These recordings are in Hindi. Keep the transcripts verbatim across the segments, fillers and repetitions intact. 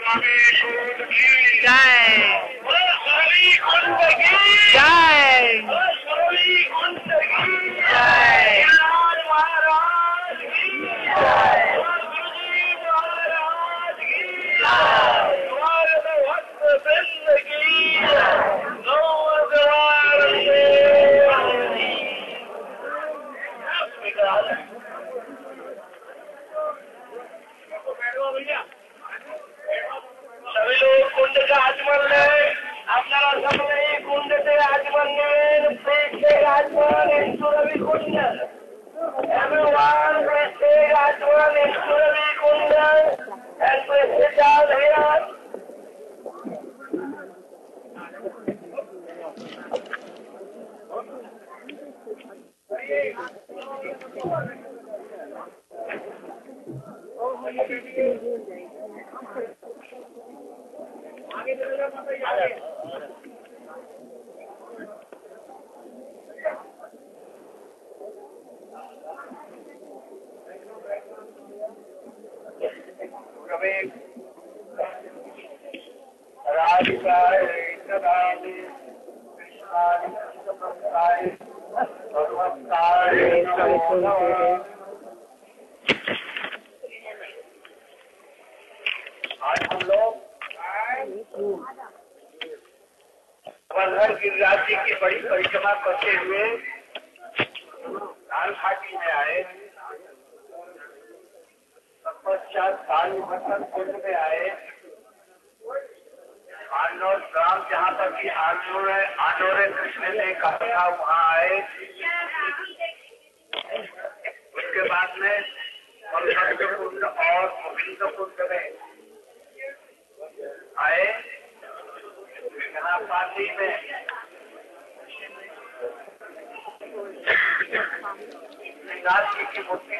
सभी लोग कुंड का आचमन लें। अपना सबने कुंड से आचमन लें। पेट से आचमन ईश्वरी कुंड। Everyone will take आचमन ईश्वरी कुंड and place it down here. राधिकाय सदानि कृष्णाय भगवताय आज हम लोग वर्धन गिरिराज जी की बड़ी परिक्रमा करते हुए लाल घाटी में आए। तत्पश्चात कालीभट्टन कुंड में आए। आनोर ग्राम जहाँ पर की आनोर आनोर कृष्ण ने कहा था वहाँ आए। उसके बाद में कुंड और गोविंद कुंड में आए। पार्टी में श्रीनाथ जी की मूर्ति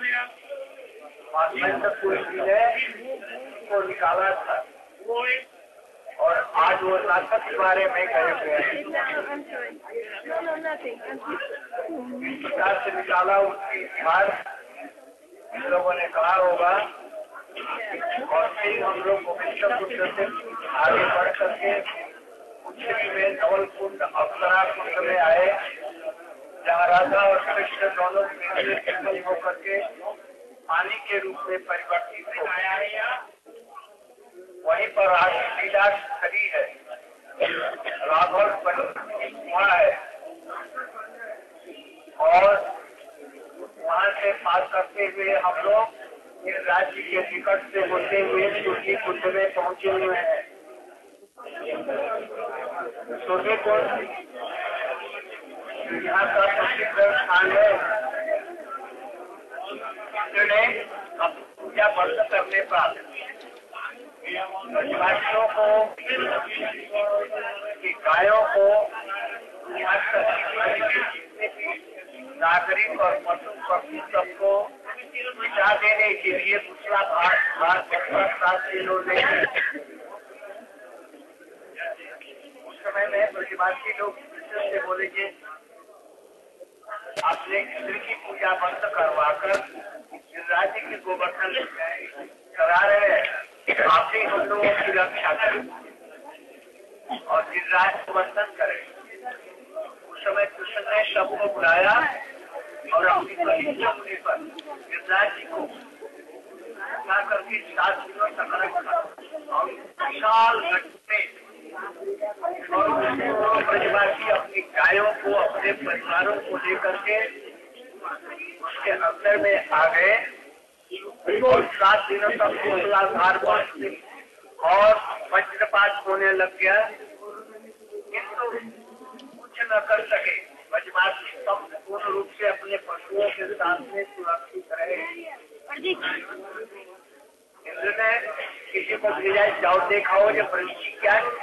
को निकाला था और आज वो नाटक के बारे में गए हुए हैं। प्रकार से निकाला उसकी बात इन लोगों ने कहा होगा। और फिर हम लोग गोविंद कुंड से आगे बढ़ करके उत्तरी में धवल कुंड अप्सरा कुंड में आए, जहाँ राधा और कृष्ण दोनों मिलकर होकर के पानी के रूप में परिवर्तित हो गया। वहीं पर आज लीला खड़ी है, राघव हुआ है और वहाँ से पास करते हुए हम लोग इस राज्य के निकट से होते हुए सूर्य कुंड में पहुंचे हुए हैं। सूर्य कुंड यहाँ का प्रसिद्ध स्थान है। पूजा व्रत करने पर ब्रजवासियों को, गायों को, नागरिक और पशु पक्षी सबको बिता देने के लिए दूसरा भाग भाग इन्होंने उस समय में ब्रजवासी लोग से बोलेंगे आपने इंद्र की पूजा बंद करवाकर राज्य के गोवर्धन करा रहे हैं, आप ही हम लोगों की रक्षा करें और गिरिराज को वंदन करें। उस समय कृष्ण ने सबको बुलाया और अपनी प्रतिज्ञा होने पर गिरिराज जी को उठा करके सात दिनों तक रखा और विशाल घटने और ब्रजवासी अपनी गायों को अपने परिवारों को लेकर के उसके अंदर में आ गए और सात दिनों तक मूसलाधार बरसे और वज्रपात होने लग गया, किंतु कुछ न कर सके। ब्रजवासी संपूर्ण रूप से अपने पशुओं के साथ में सुरक्षित रहे। इंद्र ने किसी को भेजा, जाओ देखा हो जो परिचय क्या है।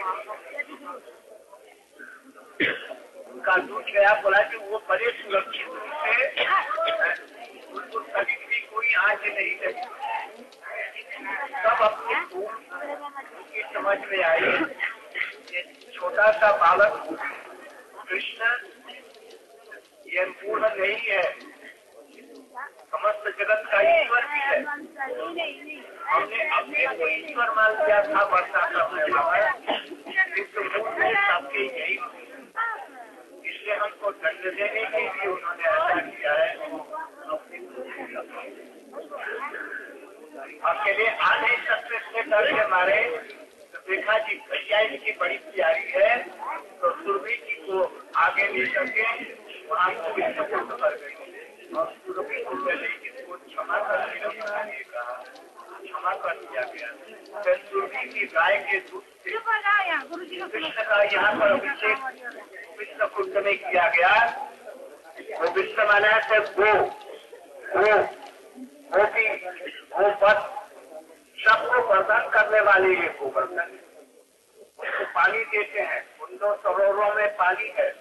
उनका दूध गया, बोला कि वो बड़े सुरक्षित रूप से उनको कभी भी कोई आंच नहीं लगी। तब अपनी उनकी समझ में आई कि छोटा सा बालक कृष्ण ये पूर्ण नहीं है, समस्त जगत का ईश्वर भी है। हमने अपने को ईश्वर मान लिया था वर्षा करने वाला, किंतु सबके यही, इसलिए हमको दंड देने के लिए उन्होंने ऐसा किया है। अकेले आ नहीं सकते इसके डर के मारे, तो देखा जी भैया इसकी बड़ी तैयारी है, तो सुरभि जी को आगे ले करके वहाँ को भी सपोर्ट कर गई और सुरभि को इसको क्षमा कर दिया, क्षमा कर दिया गया। फिर सुरभि की गाय के दूध से कृष्ण का यहाँ पर अभिषेक विष्णु कुंड में किया गया। वो विष्णु माना है गो गो गोपी गोपत सबको प्रदान करने वाले ये गोवर्धन, उसको पानी देते हैं। उन दो सरोवरों में पानी है,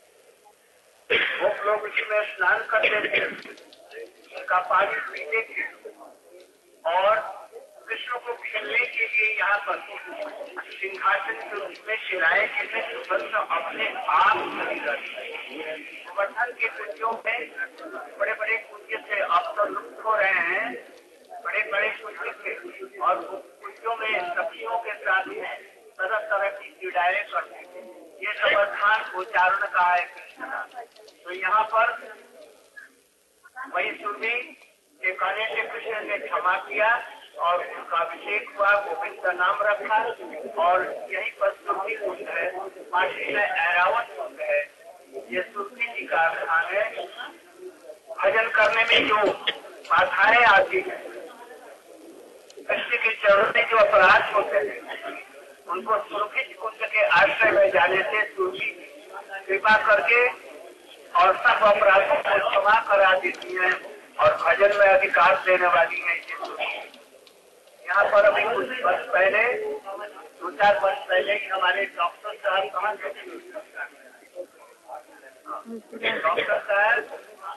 वो लोग इसमें स्नान करते थे, उनका पानी पीते थे और कृष्ण को खेलने के लिए यहाँ पर सिंहासन के रूप में शिलाए के सुगंध अपने आप गोवर्धन के कुंजों में बड़े बड़े कुंज से अब तो लुप्त हो रहे हैं, बड़े बड़े कुंज थे और कुंजों में सखियों के साथ तरह तरह की क्रीड़ाएं करते थे। ये समाधान उच्चारण का है कृष्ण का। तो यहाँ पर वही सुरभि के कहने से कृष्ण ने क्षमा किया और उनका अभिषेक हुआ, गोविंद का नाम रखा और यही पर सुरभि कुंड है, पार्टी में ऐरावत कुंड है। ये सुरभि जी का स्थान है। भजन करने में जो बाधाएं आती है, कृष्ण के चरणों में जो अपराध होते हैं, उनको सुरभि कुंड के आश्रय में जाने से सुरभि कृपा करके और सब अपराधों को क्षमा करा देती है और भजन में अधिकार देने वाली है। यहाँ पर अभी कुछ वर्ष पहले, दो चार वर्ष पहले ही हमारे डॉक्टर साहब कहाँ थे, डॉक्टर साहब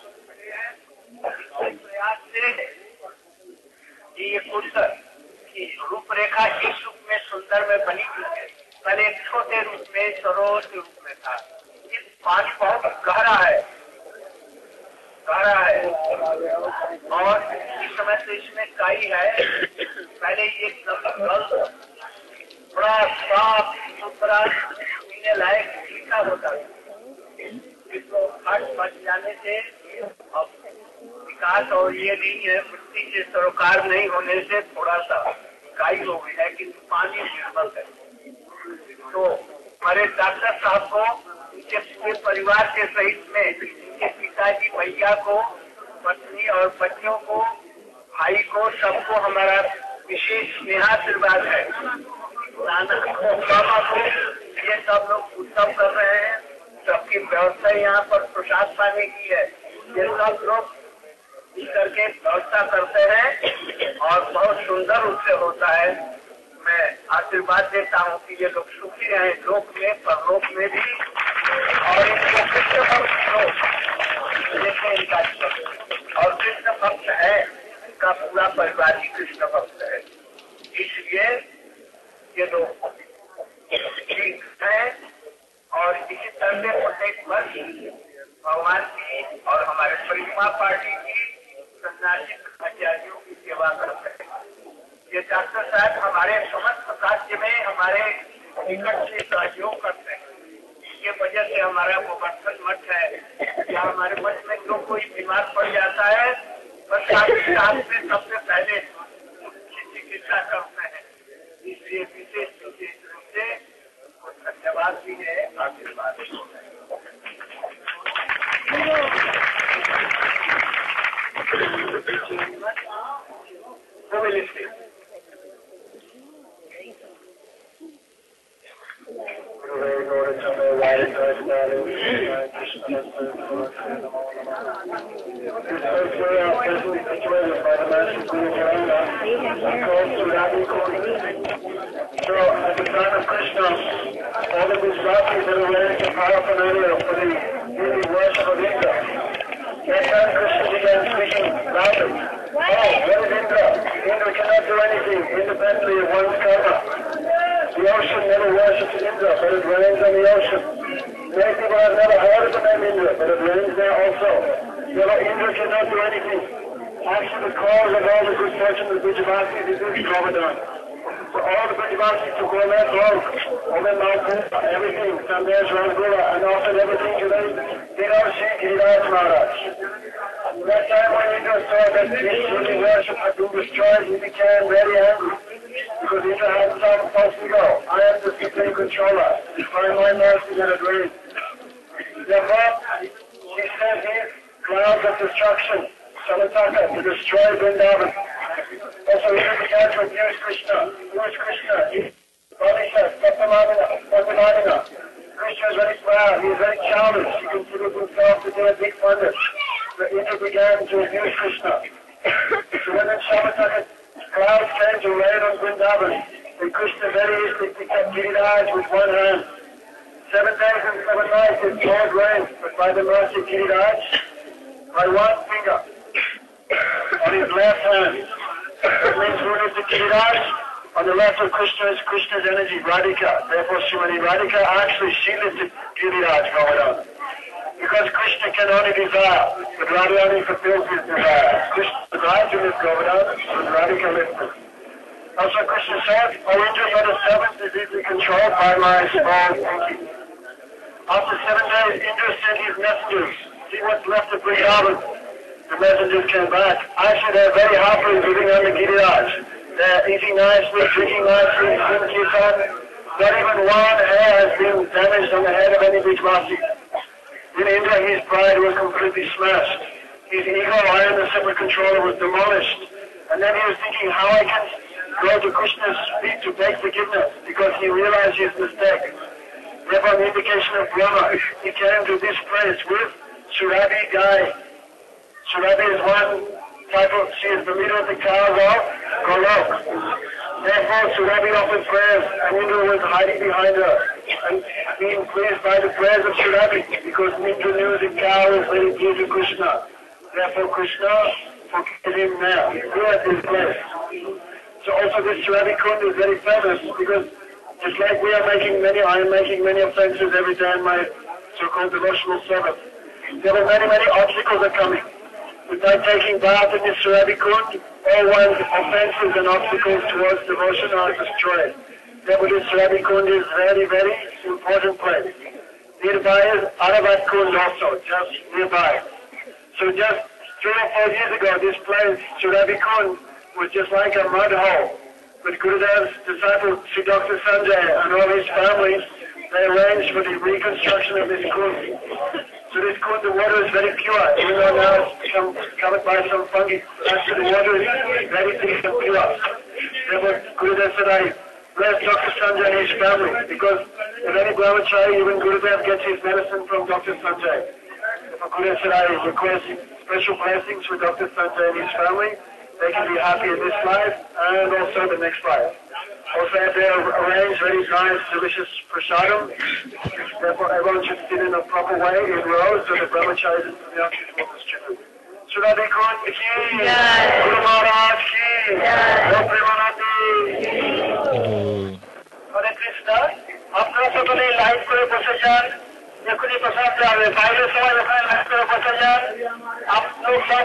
प्रयास से ये कुंड की रूपरेखा इस रूप में सुंदर में बनी हुई है। पहले एक छोटे रूप में सरोवर के रूप में था। इस पानी बहुत गहरा है, गहरा है और इस समय तो इसमें काई है। पहले ये जल बड़ा साफ सुथरा पीने लायक मीठा होता है, इसको फट बच जाने से अब विकास और ये नहीं है, मिट्टी के सरोकार नहीं होने से थोड़ा सा काई हो गई है, किंतु पानी निर्मल है। तो हमारे डॉक्टर साहब को उनके पूरे परिवार के सहित में उनके पिताजी भैया को, पत्नी और बच्चों को, भाई को, सबको हमारा विशेष स्नेहाशीर्वाद है। मामा को ये सब लोग उत्सव कर रहे हैं, सबकी व्यवस्था यहाँ पर प्रसाद पाने की है। ये सब लोग करके व्यवस्था करते हैं और बहुत सुंदर रूप से होता है। मैं आशीर्वाद देता हूँ कि ये लोग सुखी रहे लोक में, परलोक में भी, और इनको कृष्ण भक्त लोग जैसे इनका और कृष्ण भक्त है, इनका पूरा परिवार ही कृष्ण भक्त है। इसलिए ये लोग ठीक है और इसी तरह से प्रत्येक वर्ष भगवान की और हमारे परिक्रमा पार्टी की सन्यासी आचार्यों की सेवा करते हैं। ये डॉक्टर साहब हमारे समस्त राज्य में हमारे निकट से सहयोग करते हैं। इसके वजह से हमारा गोवर्धन मठ है, या हमारे मठ में जो कोई बीमार पड़ जाता है बस साथ में सबसे पहले चिकित्सा करते हैं। इसलिए विशेष विशेष रूप से धन्यवाद भी है, आशीर्वाद भी है। So, at the time of Krishna, all of these gopis that are wearing the paraphernalia for the daily worship of Indra. That time Krishna began speaking loudly. Oh, what is Indra? Indra cannot do anything independently of one's karma. The ocean never worships Indra, but it rains on the ocean. Many people have never heard of the name Indra, but it rains there also. So Indra cannot do anything. Actually, the cause of all the good fortune of the Brijavasis is this Govardhan. So all the Brijavasis took all their clothes, all their mouths, everything, Sandesh, Rangula, and offered everything to them. They don't see Giriraj Maharaj. That time when Indra saw that this really worship had been destroyed, he became very angry. Because Indra had some supposed to go. I am the supreme controller. By my mercy and grace. Therefore, he sent his clouds of destruction, Samataka, to destroy Vrindavan. Also, he began to abuse Krishna. Who is Krishna? Radhika, Satyamadina. Krishna is very proud. He is very childish. He considers himself to be a big wonder. So Indra began to abuse Krishna. So when the Samataka clouds came to rain on Vrindavan, and Krishna very easily picked up Giriraj with one hand. Seven days and seven nights it poured rain, but by the mercy of Giriraj, by one finger, on his left hand. It means who is the Giriraj? On the left of Krishna is Krishna's energy, Radhika. Therefore, Srimati Radhika actually she lifted Giriraj Govardhan. Because Krishna can only desire, but Radha only fulfills his desire. Krishna desires to lift Govardhan, but Radhika lifts it. Also, Krishna said, O Indra, your servant is easily controlled by my small thinking. After seven days, Indra sent his messengers. See what's left of Vrindavan. The messengers came back. Actually, they're very happily living under Giriraj. They're eating nicely, drinking nicely, singing kirtan. Not even one hair has been damaged on the head of any Brijavasi. In Indra, his pride was completely smashed. His ego, I am the separate controller, was demolished. And then he was thinking how I can go to Krishna's feet to beg forgiveness, because he realized his mistake. Therefore, an indication of Brahma, he came to this place with Surabhi Gai. Surabhi is one type of, she is the leader of the cows of Golok. Therefore, Surabhi offered prayers, and Indra was hiding behind her, and being pleased by the prayers of Surabhi, because Indra knew the cow was very dear to Krishna. Therefore, Krishna forgave him now, here at this place. So also this Surabhi Kund is very famous, because just like we are making many, I am making many offenses every day in my so-called devotional service. There are many, many obstacles are coming. But by taking bath in this Surabhi Kund, all one's offenses and obstacles towards devotion are destroyed. Therefore this Surabhi Kund is a very, very important place. Nearby is Aravat Kund also, just nearby. So just three or four years ago, this place, Surabhi Kund, was just like a mud hole. But Gurudev's disciple, Sri Doctor Sanjay, and all his families, they arranged for the reconstruction of this kund. So this kund, the water is very pure, even though now it's become covered by some fungi. Actually, the water is very deep and pure. Therefore, Gurudev said, I bless Doctor Sanjay and his family, because if any brahmachari, even Gurudev gets his medicine from Doctor Sanjay. Therefore, Gurudev said, I request special blessings for Doctor Sanjay and his family. They can be happy in this life and also the next life. Also, they arrange very nice, delicious prasadam. Therefore, everyone should sit in a proper way in rows so the brahmacharis and sannyasis will distribute. Surabhi Kund ki, Guru Maharaj ki, Guru Premanati. Hare Krishna, আপনারা সকলে লাইভ করে বসে যান, এখনই প্রসাদ যাবে, বাইরে সবাই ওখানে লাইভ করে বসে যান, আপনার সব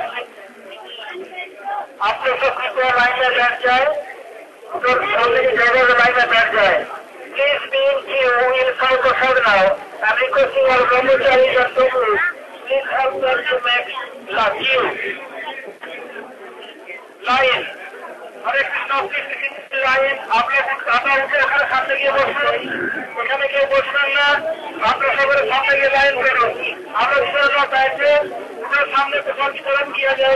आप लोग सब कृपया लाइन में बैठ जाए, तो सोने की जगह में लाइन में बैठ जाए. Please be in queue inside the crowd now. I'm requesting our brahmacharis and Gurus, please help them to make the queue. Line. Hare Krishna, please begin the line. आप लोग आता उनके अगर सामने के बोलना, उनके के बोलना ना, आप लोग सब सामने के लाइन करो. आप लोग इधर बैठे, उधर सामने प्रसाद वितरण किया जाए.